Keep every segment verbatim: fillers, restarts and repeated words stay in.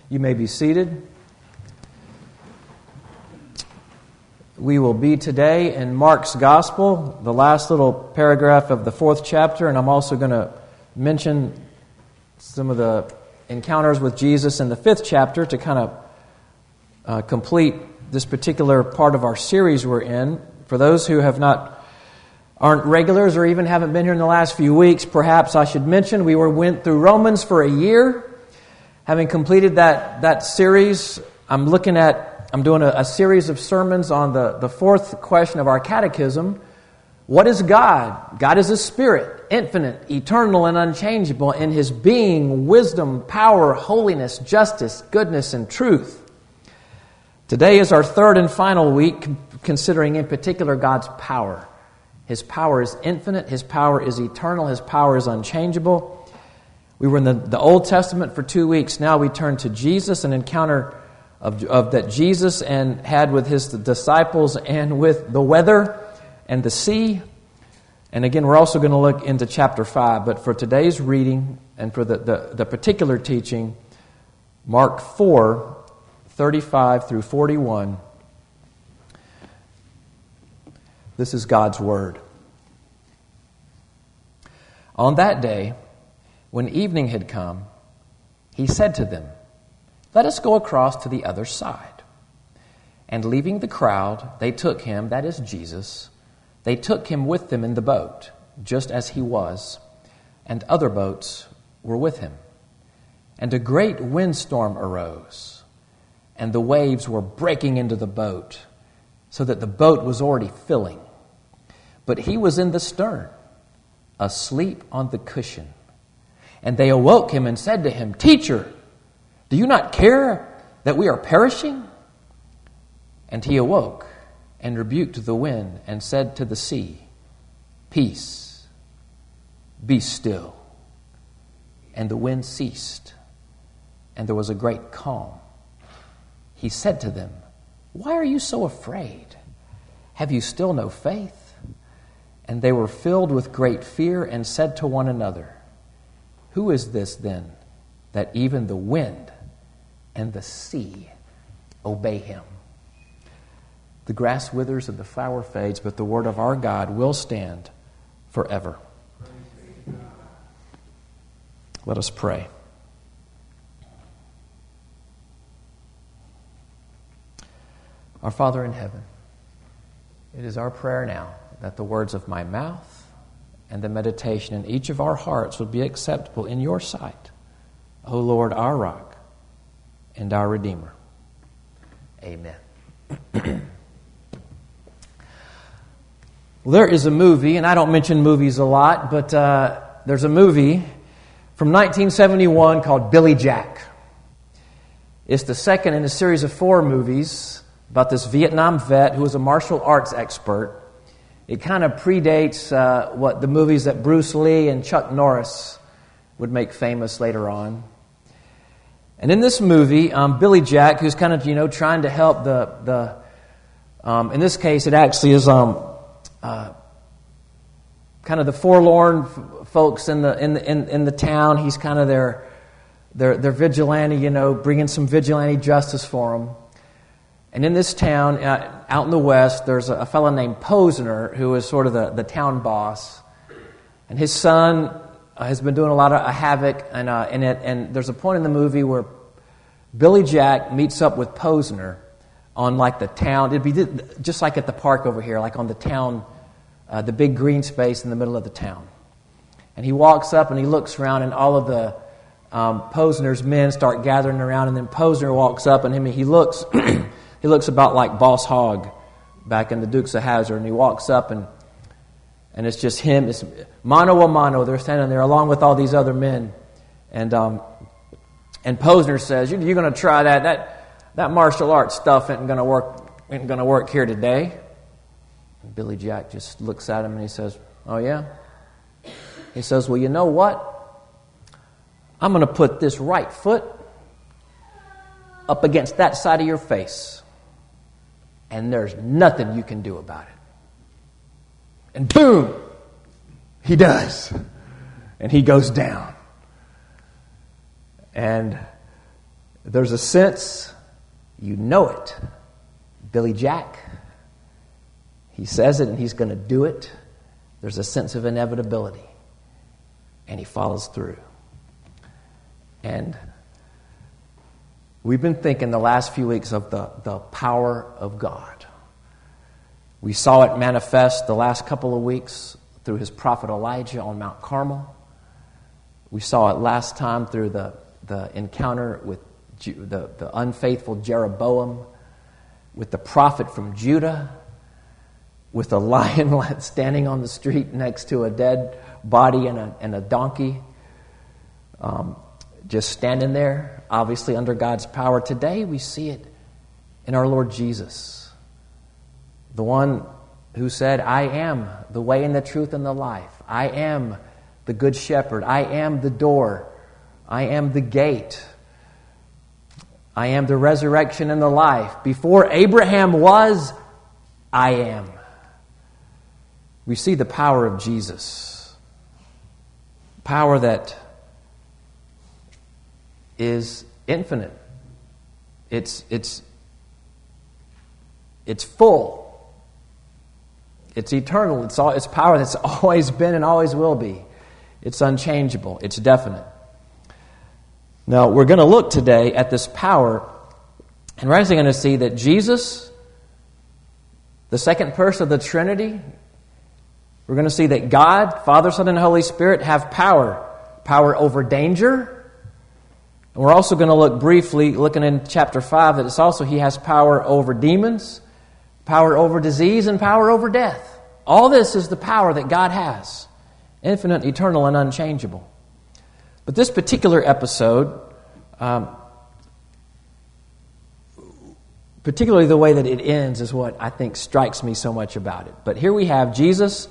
You may be seated. We will be today in Mark's Gospel, the last little paragraph of the fourth chapter, and I'm also going to mention some of the encounters with Jesus in the fifth chapter to kind of uh, complete this particular part of our series we're in. For those who have not aren't regulars or even haven't been here in the last few weeks, perhaps I should mention we were went through Romans for a year. Having completed that that series, I'm looking at I'm doing a, a series of sermons on the, the fourth question of our catechism. What is God? God is a spirit, infinite, eternal, and unchangeable in His being, wisdom, power, holiness, justice, goodness, and truth. Today is our third and final week considering in particular God's power. His power is infinite, His power is eternal, His power is unchangeable. We were in the, the Old Testament for two weeks. Now we turn to Jesus, an encounter of, of that Jesus and had with His disciples and with the weather and the sea. And again, we're also going to look into chapter five. But for today's reading and for the, the, the particular teaching, Mark four, thirty-five through forty-one. This is God's Word. On that day, when evening had come, He said to them, "Let us go across to the other side." And leaving the crowd, they took Him, that is Jesus, they took Him with them in the boat, just as He was, and other boats were with Him. And a great windstorm arose, and the waves were breaking into the boat, so that the boat was already filling. But He was in the stern, asleep on the cushion. And they awoke Him and said to Him, "Teacher, do you not care that we are perishing?" And He awoke and rebuked the wind and said to the sea, "Peace, be still." And the wind ceased, and there was a great calm. He said to them, "Why are you so afraid? Have you still no faith?" And they were filled with great fear and said to one another, "Who is this then, that even the wind and the sea obey Him?" The grass withers and the flower fades, but the word of our God will stand forever. Let us pray. Our Father in heaven, it is our prayer now that the words of my mouth and the meditation in each of our hearts would be acceptable in Your sight, O Lord, our rock and our Redeemer. Amen. Well, there is a movie, and I don't mention movies a lot, but uh, there's a movie from nineteen seventy-one called Billy Jack. It's the second in a series of four movies about this Vietnam vet who was a martial arts expert. It kind of predates uh, what the movies that Bruce Lee and Chuck Norris would make famous later on. And in this movie, um, Billy Jack, who's kind of, you know, trying to help the, the um, in this case, it actually is um, uh, kind of the forlorn f- folks in the in the in, in the town. He's kind of their their their vigilante, you know, bringing some vigilante justice for them. And in this town, uh, out in the west, there's a, a fellow named Posner who is sort of the, the town boss. And his son uh, has been doing a lot of uh, havoc. And, uh, in it, and there's a point in the movie where Billy Jack meets up with Posner on like the town. It'd be just like at the park over here, like on the town, uh, the big green space in the middle of the town. And he walks up and he looks around, and all of the um, Posner's men start gathering around. And then Posner walks up, and him, he looks... He looks about like Boss Hogg back in the Dukes of Hazzard, and he walks up, and and it's just him. It's mano a mano. They're standing there along with all these other men, and um, and Posner says, "You're, you're going to try that? That that martial arts stuff ain't going to work. Ain't going to work here today." And Billy Jack just looks at him and he says, "Oh yeah." He says, "Well, you know what? I'm going to put this right foot up against that side of your face, and there's nothing you can do about it." And boom, he does. And he goes down. And There's a sense, you know it. Billy Jack, he says it and he's going to do it. There's a sense of inevitability. And he follows through. And we've been thinking the last few weeks of the, the power of God. We saw it manifest the last couple of weeks through his prophet Elijah on Mount Carmel. We saw it last time through the, the encounter with Ju- the, the unfaithful Jeroboam, with the prophet from Judah, with a lion standing on the street next to a dead body and a, and a donkey, um, just standing there, obviously under God's power. Today we see it in our Lord Jesus, the one who said, I am the way and the truth and the life. I am the good shepherd. I am the door. I am the gate. I am the resurrection and the life. Before Abraham was, I am. We see the power of Jesus. Power that is infinite. It's, it's, it's full. It's eternal. It's, all, it's power that's always been and always will be. It's unchangeable. It's definite. Now, we're going to look today at this power, and we're actually going to see that Jesus, the second person of the Trinity, we're going to see that God, Father, Son, and Holy Spirit have power. Power over danger. And we're also going to look briefly, looking in chapter five, that it's also He has power over demons, power over disease, and power over death. All this is the power that God has. Infinite, eternal, and unchangeable. But this particular episode, um, particularly the way that it ends, is what I think strikes me so much about it. But here we have Jesus.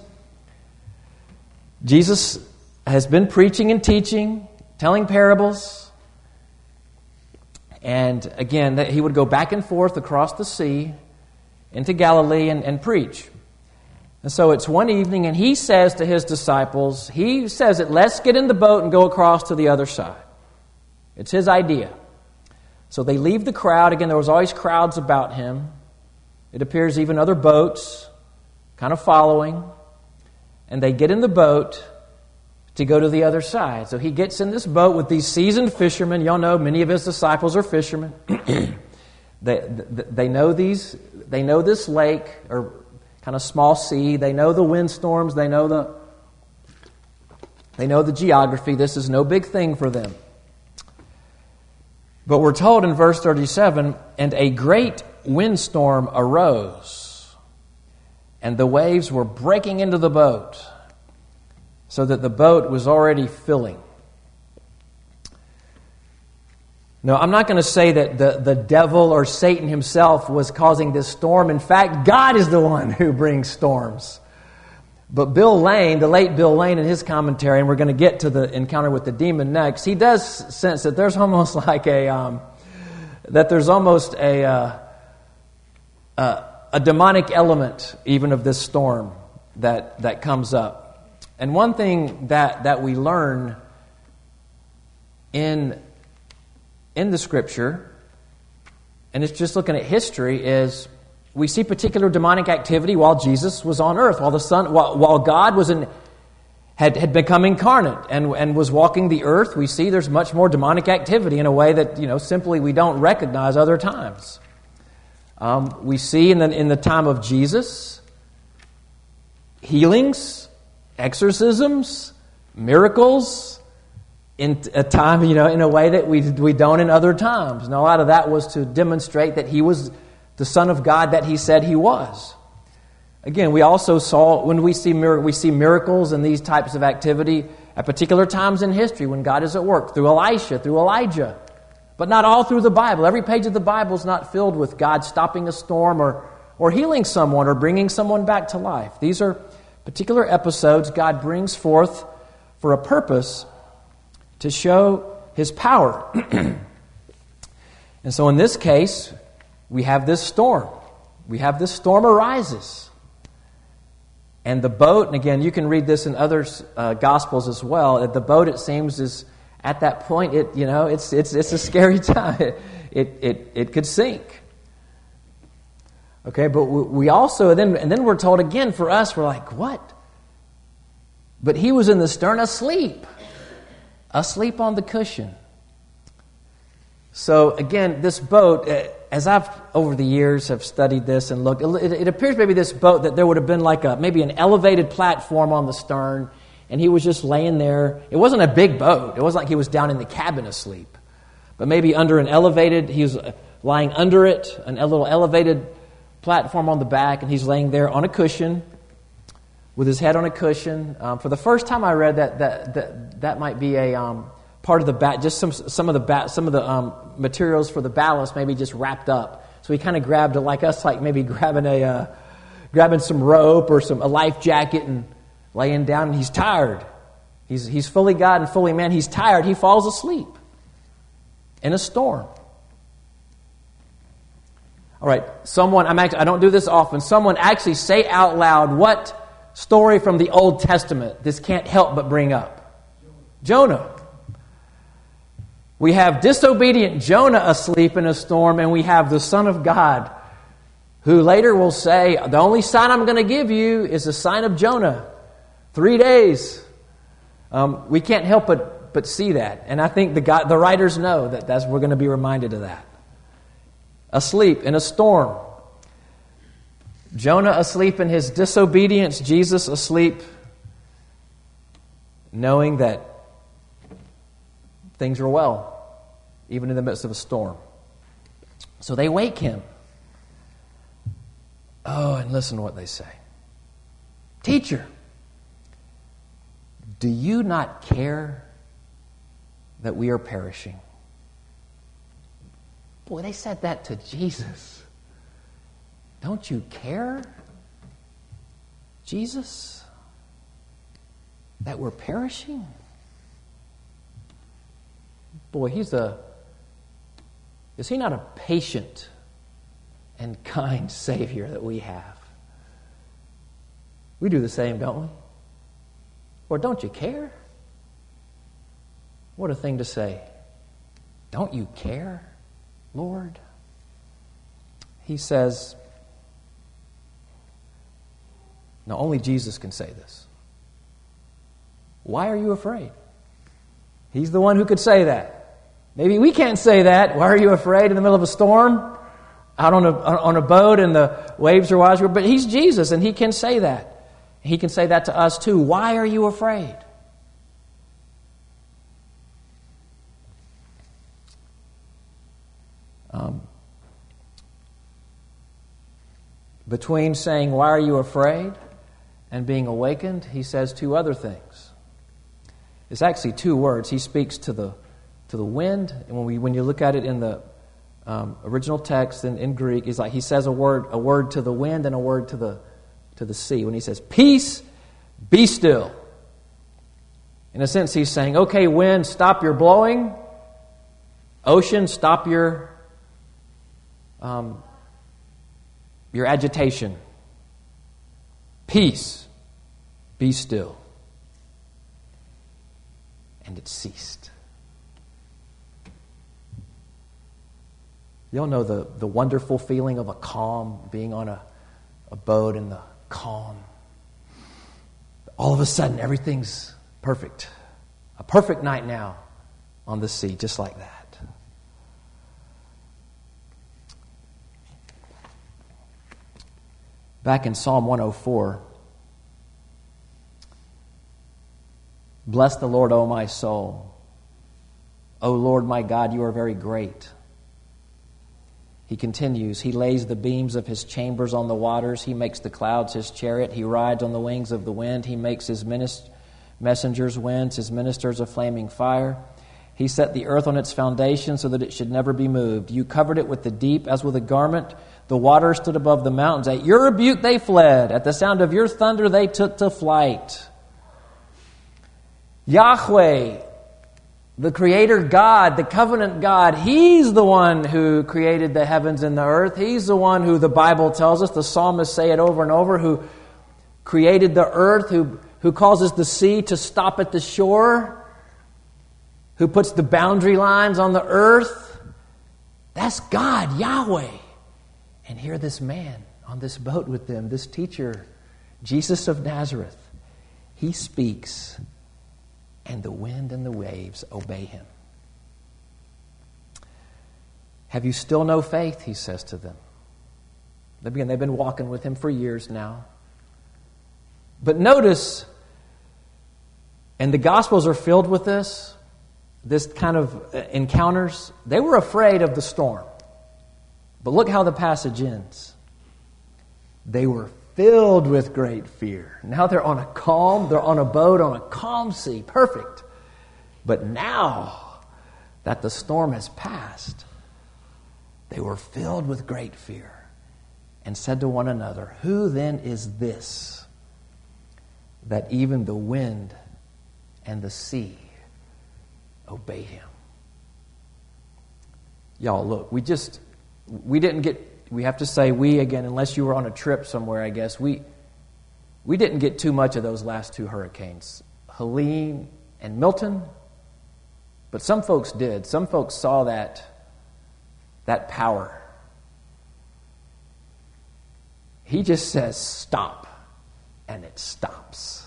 Jesus has been preaching and teaching, telling parables. And again, that he would go back and forth across the sea into Galilee and, and preach. And so it's one evening, and he says to his disciples, he says that let's get in the boat and go across to the other side. It's his idea. So they leave the crowd. Again, there was always crowds about him. It appears even other boats kind of following. And they get in the boat to go to the other side. So he gets in this boat with these seasoned fishermen. Y'all know many of his disciples are fishermen. they, they know these. They know this lake, or kind of small sea. They know the windstorms. They know the they know the geography. This is no big thing for them. But we're told in verse thirty-seven, and a great windstorm arose, and the waves were breaking into the boat, so that the boat was already filling. No, I'm not going to say that the, the devil or Satan himself was causing this storm. In fact, God is the one who brings storms. But Bill Lane, the late Bill Lane, in his commentary, and we're going to get to the encounter with the demon next, he does sense that there's almost like a, um, that there's almost a, uh, uh, a demonic element even of this storm that, that comes up. And one thing that, that we learn in in the Scripture, and it's just looking at history, is we see particular demonic activity while Jesus was on earth, while the Son, while, while God was in, had, had become incarnate and, and was walking the earth. We see there's much more demonic activity in a way that, you know, simply we don't recognize other times. Um, we see in the, in the time of Jesus, healings, exorcisms, miracles, in a time, you know, in a way that we we don't in other times. And a lot of that was to demonstrate that he was the Son of God that he said he was. Again, we also saw, when we see mir- we see miracles and these types of activity at particular times in history when God is at work, through Elisha, through Elijah. But not all through the Bible. Every page of the Bible is not filled with God stopping a storm or, or healing someone or bringing someone back to life. These are particular episodes God brings forth for a purpose, to show His power. And so in this case, we have this storm. We have this storm arises. And the boat, and again, you can read this in other uh, Gospels as well, that the boat, it seems, is at that point, it you know, it's it's it's a scary time. It it it, it could sink. Okay, but we also then and then we're told again for us, we're like, what? But he was in the stern asleep, asleep on the cushion. So again, this boat, as I've over the years have studied this and looked, it, it appears maybe this boat that there would have been like a maybe an elevated platform on the stern, and he was just laying there. It wasn't a big boat. It wasn't like he was down in the cabin asleep, but maybe under an elevated. He was lying under it, an, a little elevated platform on the back, and he's laying there on a cushion with his head on a cushion. Um, for the first time I read that, that that that might be a um, part of the bat, just some some of the bat, some of the um, materials for the ballast, maybe just wrapped up. So he kind of grabbed it like us, like maybe grabbing a uh, grabbing some rope or some a life jacket and laying down. And he's tired. He's he's fully God and fully man. He's tired. He falls asleep in a storm. All right, someone, I'm actually, I don't do this often, someone actually say out loud what story from the Old Testament this can't help but bring up. Jonah. We have disobedient Jonah asleep in a storm, and we have the Son of God, who later will say, the only sign I'm going to give you is the sign of Jonah. Three days. Um, we can't help but, but see that. And I think the, God, the writers know that that's, we're going to be reminded of that. Asleep in a storm. Jonah asleep in his disobedience. Jesus asleep knowing that things are well, even in the midst of a storm. So they wake him. Oh, and listen to what they say. Teacher, do you not care that we are perishing? Boy, they said that to Jesus. Don't you care, Jesus, that we're perishing? Boy, he's a, is he not a patient and kind Savior that we have? We do the same, don't we? Or don't you care? What a thing to say. Don't you care, Lord? He says, now only Jesus can say this. Why are you afraid? He's the one who could say that. Maybe we can't say that. Why are you afraid in the middle of a storm? Out on a, on a boat and the waves are washing. But he's Jesus and he can say that. He can say that to us too. Why are you afraid? Um, between saying, why are you afraid, and being awakened, he says two other things. It's actually two words. He speaks to the to the wind, and when we when you look at it in the um, original text in, in Greek, he's like he says a word a word to the wind and a word to the to the sea. When he says, peace, be still. In a sense, he's saying, okay, wind, stop your blowing. Ocean, stop your um, your agitation. Peace, be still. And it ceased. You all know the, the wonderful feeling of a calm, being on a, a boat in the calm. All of a sudden, everything's perfect. A perfect night now on the sea, just like that. Back in Psalm one oh four, bless the Lord, O my soul. O Lord my God, you are very great. He continues, he lays the beams of his chambers on the waters. He makes the clouds his chariot. He rides on the wings of the wind. He makes his minis- messengers winds, his ministers a flaming fire. He set the earth on its foundation so that it should never be moved. You covered it with the deep as with a garment. The waters stood above the mountains. At your rebuke they fled. At the sound of your thunder they took to flight. Yahweh, the Creator God, the covenant God, He's the one who created the heavens and the earth. He's the one who the Bible tells us, the psalmists say it over and over, who created the earth, who, who causes the sea to stop at the shore, who puts the boundary lines on the earth. That's God, Yahweh. And here this man on this boat with them, this teacher, Jesus of Nazareth, he speaks, and the wind and the waves obey him. Have you still no faith? He says to them. Again, they've been walking with him for years now. But notice, and the Gospels are filled with this, this kind of encounters. They were afraid of the storm. But look how the passage ends. They were filled with great fear. Now they're on a calm, they're on a boat on a calm sea. Perfect. But now that the storm has passed, they were filled with great fear and said to one another, "Who then is this, that even the wind and the sea obey him?" Y'all, look, we just, we didn't get, we have to say we again, unless you were on a trip somewhere, I guess, we we didn't get too much of those last two hurricanes, Helene and Milton, but some folks did. Some folks saw that, that power. He just says, stop, and it stops.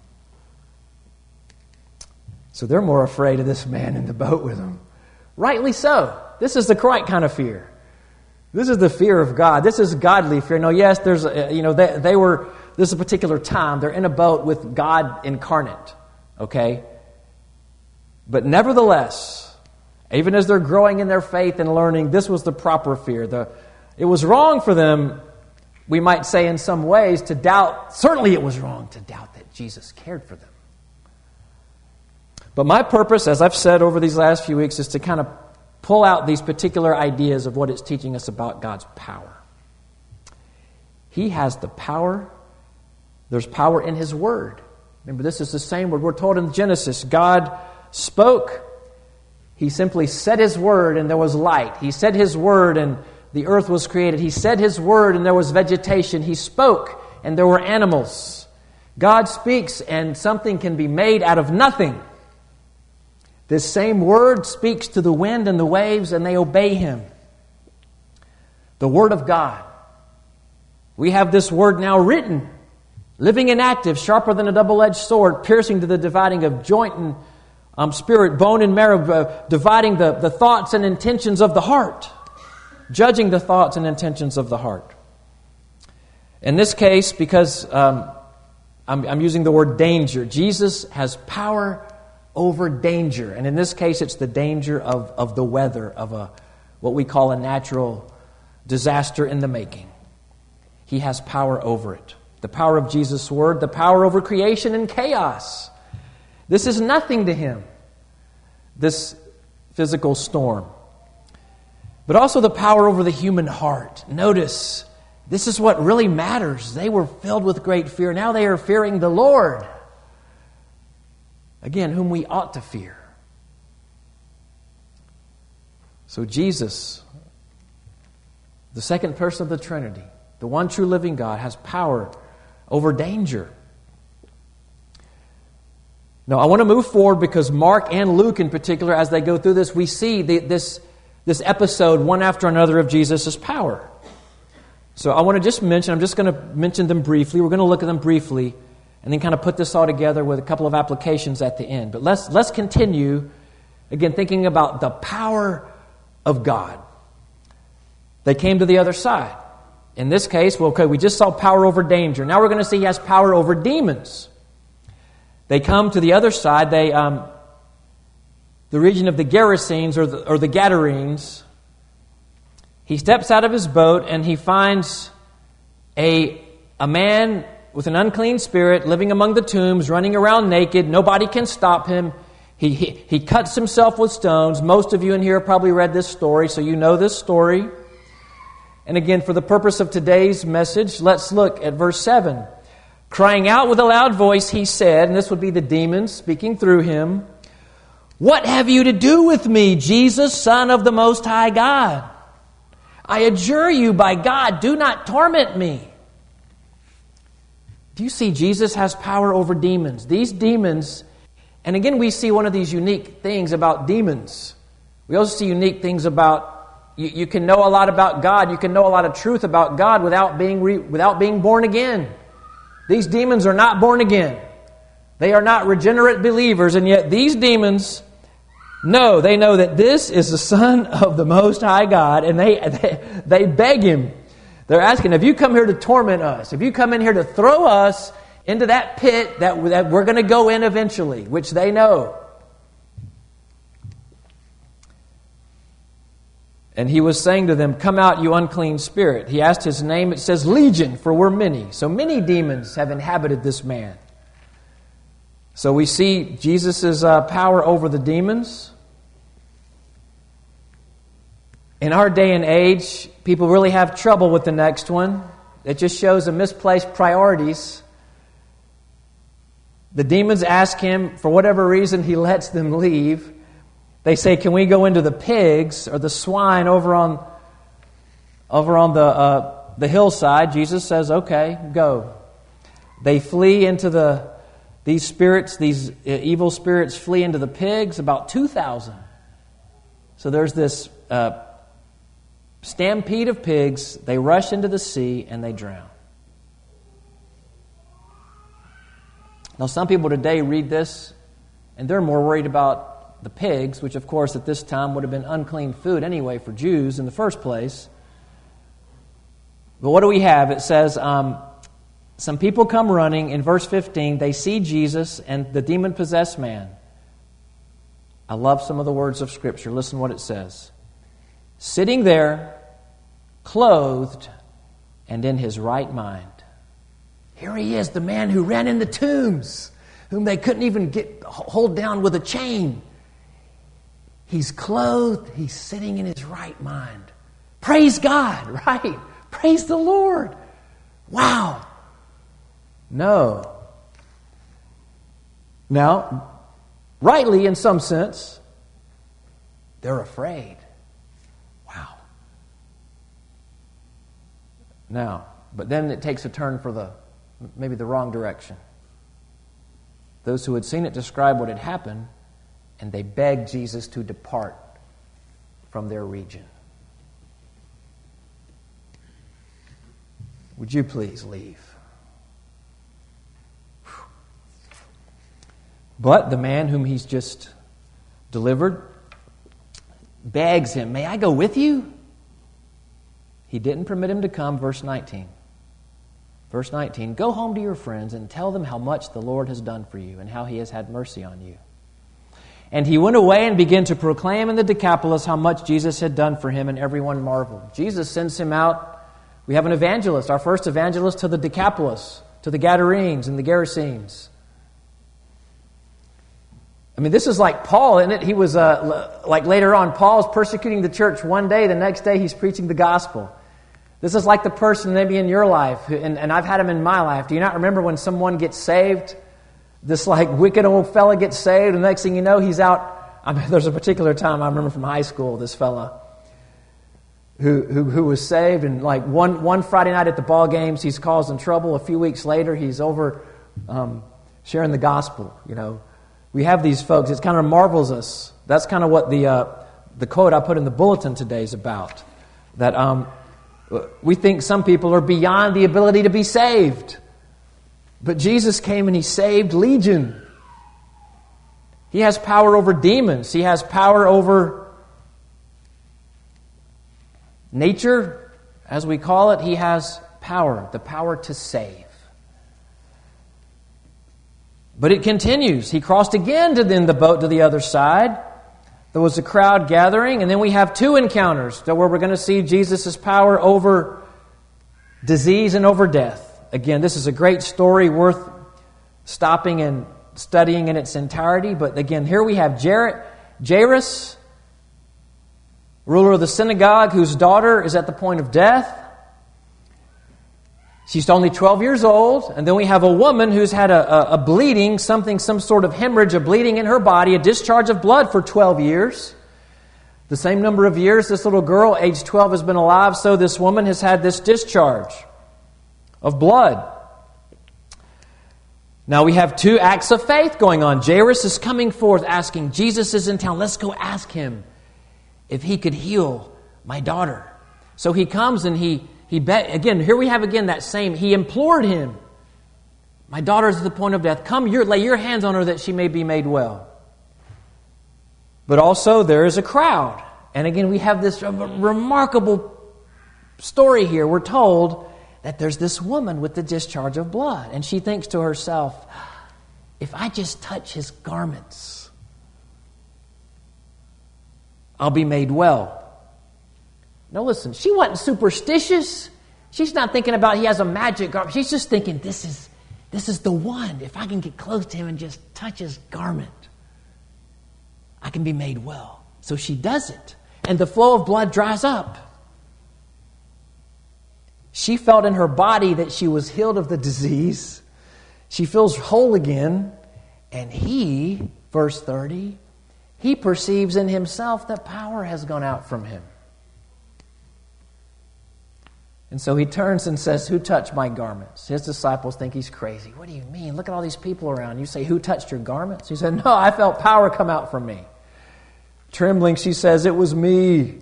So they're more afraid of this man in the boat with them. Rightly so. This is the right kind of fear. This is the fear of God. This is godly fear. No, yes, there's, a, you know, they, they were, this is a particular time. They're in a boat with God incarnate, okay? But nevertheless, even as they're growing in their faith and learning, this was the proper fear. The, it was wrong for them, we might say in some ways, to doubt. Certainly it was wrong to doubt that Jesus cared for them. But my purpose, as I've said over these last few weeks, is to kind of pull out these particular ideas of what it's teaching us about God's power. He has the power. There's power in His Word. Remember, this is the same word. We're told in Genesis, God spoke. He simply said His Word and there was light. He said His Word and the earth was created. He said His Word and there was vegetation. He spoke and there were animals. God speaks and something can be made out of nothing. This same Word speaks to the wind and the waves, and they obey Him. The Word of God. We have this Word now written, living and active, sharper than a double-edged sword, piercing to the dividing of joint and um, spirit, bone and marrow, uh, dividing the, the thoughts and intentions of the heart, judging the thoughts and intentions of the heart. In this case, because um, I'm, I'm using the word danger, Jesus has power over danger. And in this case, it's the danger of, of the weather, of a what we call a natural disaster in the making. He has power over it. The power of Jesus' Word, the power over creation and chaos. This is nothing to Him, this physical storm. But also the power over the human heart. Notice, this is what really matters. They were filled with great fear. Now they are fearing the Lord. Again, whom we ought to fear. So Jesus, the second person of the Trinity, the one true living God, has power over danger. Now, I want to move forward because Mark and Luke in particular, as they go through this, we see the, this, this episode one after another of Jesus' power. So I want to just mention, I'm just going to mention them briefly. We're going to look at them briefly and then kind of put this all together with a couple of applications at the end. But let's let's continue, again, thinking about the power of God. They came to the other side. In this case, well, okay, we just saw power over danger. Now we're going to see He has power over demons. They come to the other side. They, um, the region of the Gerasenes or the, or the Gadarenes. He steps out of his boat and he finds a a man with an unclean spirit, living among the tombs, running around naked. Nobody can stop him. He, he, he cuts himself with stones. Most of you in here probably read this story, so you know this story. And again, for the purpose of today's message, let's look at verse seven. Crying out with a loud voice, he said, and this would be the demons speaking through him, "What have you to do with me, Jesus, Son of the Most High God? I adjure you by God, do not torment me." Do you see Jesus has power over demons? These demons And again, we see one of these unique things about demons. We also see unique things about, you, you can know a lot about God, you can know a lot of truth about God without being re, without being born again. These demons are not born again. They are not regenerate believers, and yet these demons know, they know that this is the Son of the Most High God, and they, they, they beg Him. They're asking, have you come here to torment us? Have you come in here to throw us into that pit that, that we're going to go in eventually, which they know? And He was saying to them, come out, you unclean spirit. He asked his name. It says legion, for we're many. So many demons have inhabited this man. So we see Jesus' uh, power over the demons. In our day and age, people really have trouble with the next one. It just shows a misplaced priorities. The demons ask Him, for whatever reason, He lets them leave. They say, can we go into the pigs or the swine over on over on the uh, the hillside? Jesus says, okay, go. They flee into the, these spirits, these evil spirits flee into the pigs, about two thousand. So there's this uh, stampede of pigs. They rush into the sea and they drown. Now, some people today read this and they're more worried about the pigs, which of course at this time would have been unclean food anyway for Jews in the first place. But what do we have? It says, um, some people come running. In verse fifteen, they see Jesus and the demon-possessed man. I love some of the words of Scripture. Listen what it says. Sitting there, clothed, and in his right mind. Here he is, the man who ran in the tombs, whom they couldn't even get hold down with a chain. He's clothed. He's sitting in his right mind. Praise God, right? Praise the Lord. Wow. No. Now, rightly, in some sense, they're afraid. Wow. Now, but then it takes a turn for the, maybe the wrong direction. Those who had seen it describe what had happened, and they begged Jesus to depart from their region. Would you please leave? But the man whom he's just delivered begs him, may I go with you? He didn't permit him to come. Verse nineteen. Verse nineteen, go home to your friends and tell them how much the Lord has done for you and how He has had mercy on you. And he went away and began to proclaim in the Decapolis how much Jesus had done for him, and everyone marveled. Jesus sends him out. We have an evangelist, our first evangelist to the Decapolis, to the Gadarenes and the Gerasenes. I mean, this is like Paul, isn't it? He was, uh, like later on, Paul's persecuting the church one day, the next day he's preaching the gospel. This is like the person maybe in your life, and, and I've had him in my life. Do you not remember when someone gets saved? This like wicked old fella gets saved, and the next thing you know, he's out. I mean, there's a particular time I remember from high school, this fella who, who who was saved, and like one one Friday night at the ball games, he's causing trouble. A few weeks later, he's over um, sharing the gospel. You know, we have these folks. It kind of marvels us. That's kind of what the uh, the quote I put in the bulletin today is about. That um, we think some people are beyond the ability to be saved. But Jesus came and He saved Legion. He has power over demons. He has power over nature, as we call it. He has power, the power to save. But it continues. He crossed again to then the boat to the other side. There was a crowd gathering, and then we have two encounters where we're going to see Jesus' power over disease and over death. Again, this is a great story worth stopping and studying in its entirety. But again, here we have Jairus, ruler of the synagogue, whose daughter is at the point of death. She's only twelve years old. And then we have a woman who's had a, a, a bleeding, something, some sort of hemorrhage, a bleeding in her body, a discharge of blood for twelve years. The same number of years this little girl, age twelve, has been alive, so this woman has had this discharge of blood. Now we have two acts of faith going on. Jairus is coming forth asking, Jesus is in town, let's go ask him if he could heal my daughter. So he comes and he, he bet, again, here we have again that same, he implored him, my daughter is at the point of death. Come, your, lay your hands on her that she may be made well. But also there is a crowd. And again, we have this remarkable story here. We're told that there's this woman with the discharge of blood. And she thinks to herself, if I just touch his garments, I'll be made well. Now listen, she wasn't superstitious. She's not thinking about he has a magic garment. She's just thinking, this is, this is the one. If I can get close to him and just touch his garment, I can be made well. So she does it. And the flow of blood dries up. She felt in her body that she was healed of the disease. She feels whole again. And he, verse thirty, he perceives in himself that power has gone out from him. And so he turns and says, who touched my garments? His disciples think he's crazy. What do you mean? Look at all these people around. You say, who touched your garments? He said, no, I felt power come out from me. Trembling, she says, it was me.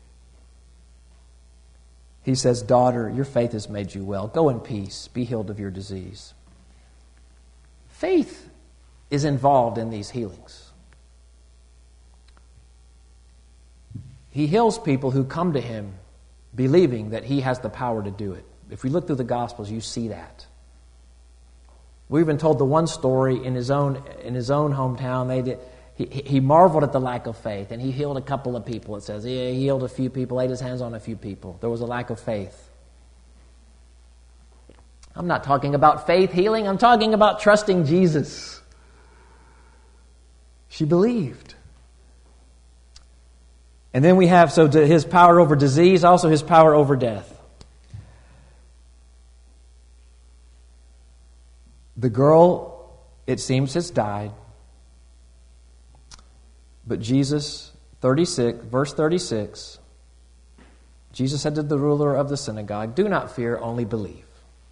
He says, daughter, your faith has made you well. Go in peace. Be healed of your disease. Faith is involved in these healings. He heals people who come to him believing that he has the power to do it. If we look through the Gospels, you see that. We've been told the one story in his own in his own hometown. They did. He, he marveled at the lack of faith, and he healed a couple of people, it says. He healed a few people, laid his hands on a few people. There was a lack of faith. I'm not talking about faith healing. I'm talking about trusting Jesus. She believed. And then we have, so his power over disease, also his power over death. The girl, it seems, has died. But Jesus, thirty-six, verse thirty-six, Jesus said to the ruler of the synagogue, do not fear, only believe.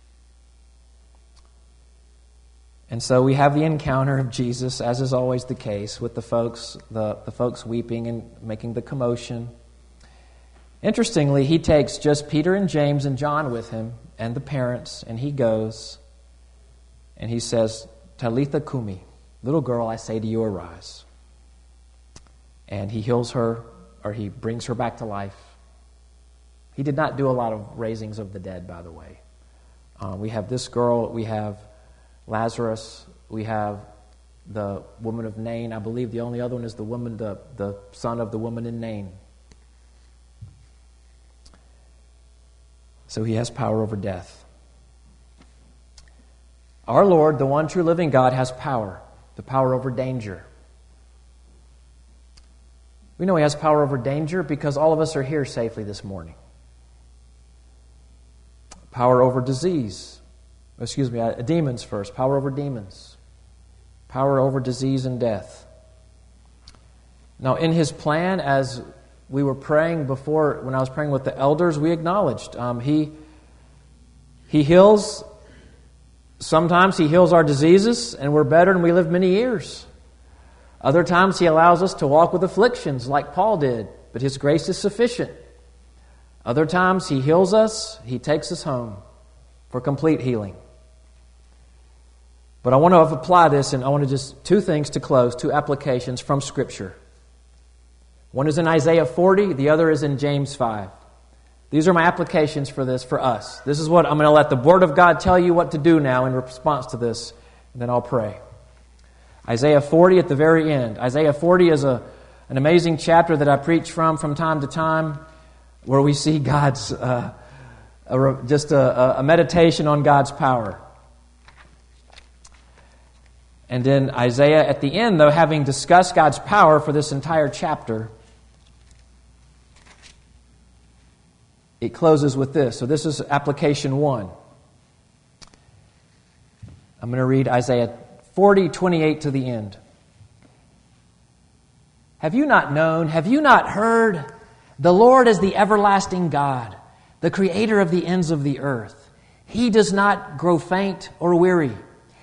And so we have the encounter of Jesus, as is always the case, with the folks, the, the folks weeping and making the commotion. Interestingly, he takes just Peter and James and John with him and the parents, and he goes and he says, Talitha kumi, little girl, I say to you, arise. And he heals her, or he brings her back to life. He did not do a lot of raisings of the dead, by the way. Uh, we have this girl, we have Lazarus, we have the woman of Nain. I believe the only other one is the woman, the, the son of the woman in Nain. So he has power over death. Our Lord, the one true living God, has power, the power over danger. We know he has power over danger because all of us are here safely this morning. Power over disease. Excuse me, demons first. Power over demons. Power over disease and death. Now, in his plan, as we were praying before, when I was praying with the elders, we acknowledged um, he, he heals. Sometimes he heals our diseases and we're better and we live many years. Other times he allows us to walk with afflictions like Paul did, but his grace is sufficient. Other times he heals us, he takes us home for complete healing. But I want to apply this, and I want to just, two things to close, two applications from Scripture. One is in Isaiah forty, the other is in James five. These are my applications for this, for us. This is what I'm going to let the Word of God tell you what to do now in response to this, and then I'll pray. Isaiah forty at the very end. Isaiah forty is a, an amazing chapter that I preach from from time to time, where we see God's, uh, a, just a, a meditation on God's power. And then Isaiah at the end, though, having discussed God's power for this entire chapter, it closes with this. So this is application one. I'm going to read Isaiah forty, twenty-eight to the end. Have you not known, have you not heard? The Lord is the everlasting God, the creator of the ends of the earth. He does not grow faint or weary.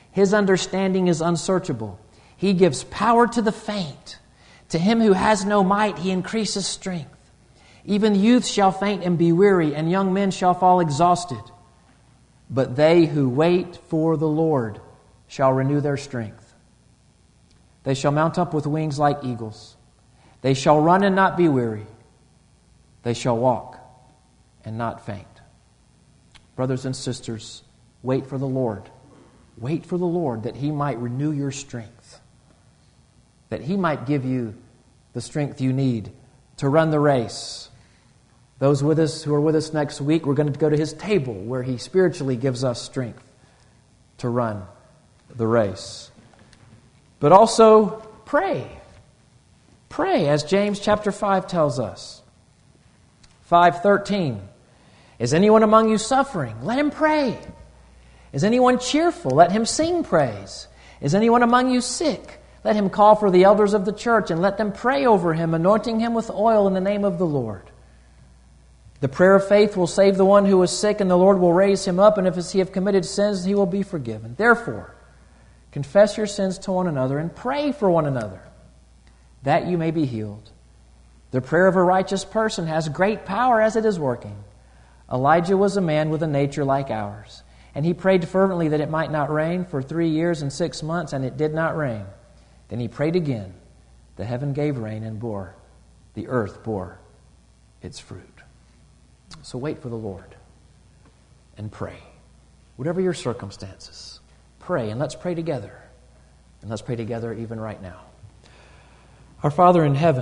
His understanding is unsearchable. He gives power to the faint. To him who has no might, He increases strength. Even youth shall faint and be weary, and young men shall fall exhausted. But they who wait for the Lord shall renew their strength. They shall mount up with wings like eagles. They shall run and not be weary. They shall walk and not faint. Brothers and sisters, wait for the Lord. Wait for the Lord that He might renew your strength, that He might give you the strength you need to run the race. Those with us who are with us next week, we're going to go to His table where He spiritually gives us strength to run the race. But also pray. Pray, as James chapter five tells us. five thirteen. Is anyone among you suffering? Let him pray. Is anyone cheerful? Let him sing praise. Is anyone among you sick? Let him call for the elders of the church and let them pray over him, anointing him with oil in the name of the Lord. The prayer of faith will save the one who is sick, and the Lord will raise him up, and if he have committed sins, he will be forgiven. Therefore, confess your sins to one another and pray for one another, that you may be healed. The prayer of a righteous person has great power as it is working. Elijah was a man with a nature like ours, and he prayed fervently that it might not rain for three years and six months, and it did not rain. Then he prayed again. The heaven gave rain and bore, the earth bore its fruit. So wait for the Lord and pray. Whatever your circumstances, pray, and let's pray together. And let's pray together even right now. Our Father in heaven,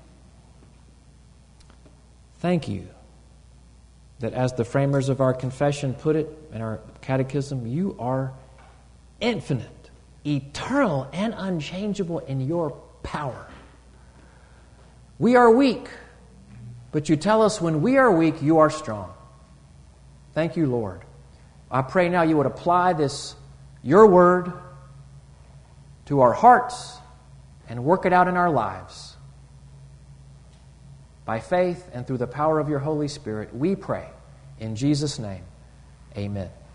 thank you that as the framers of our confession put it in our catechism, you are infinite, eternal, and unchangeable in your power. We are weak, but you tell us when we are weak, you are strong. Thank you, Lord. I pray now you would apply this, your word, to our hearts and work it out in our lives. By faith and through the power of your Holy Spirit, we pray. In Jesus' name, amen.